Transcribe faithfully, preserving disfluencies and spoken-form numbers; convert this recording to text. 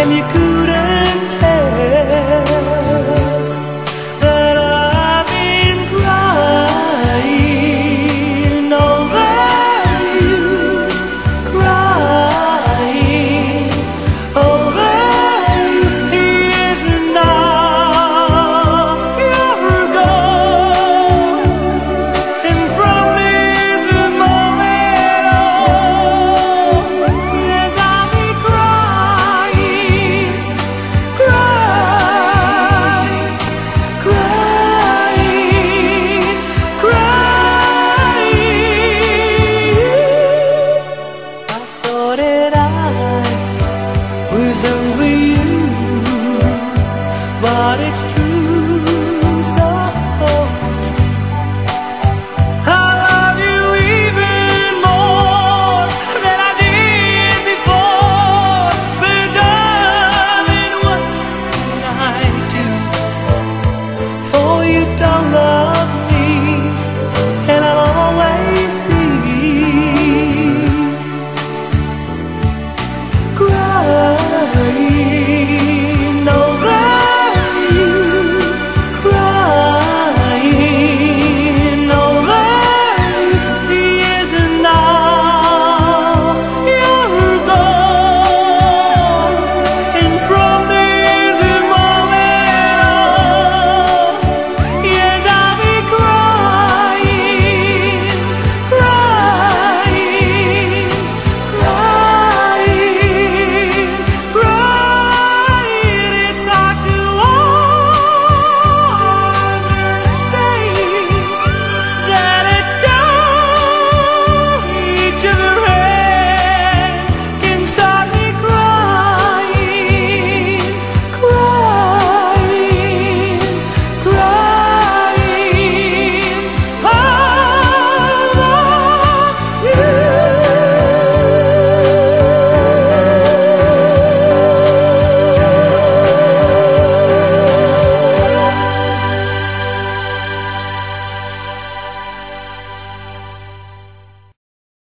and you couldn't tell that I've been crying over you, crying over you. Years and now you're gone, and from this moment on, yes, I'll be crying, crying, crying, crying. I thought that I was over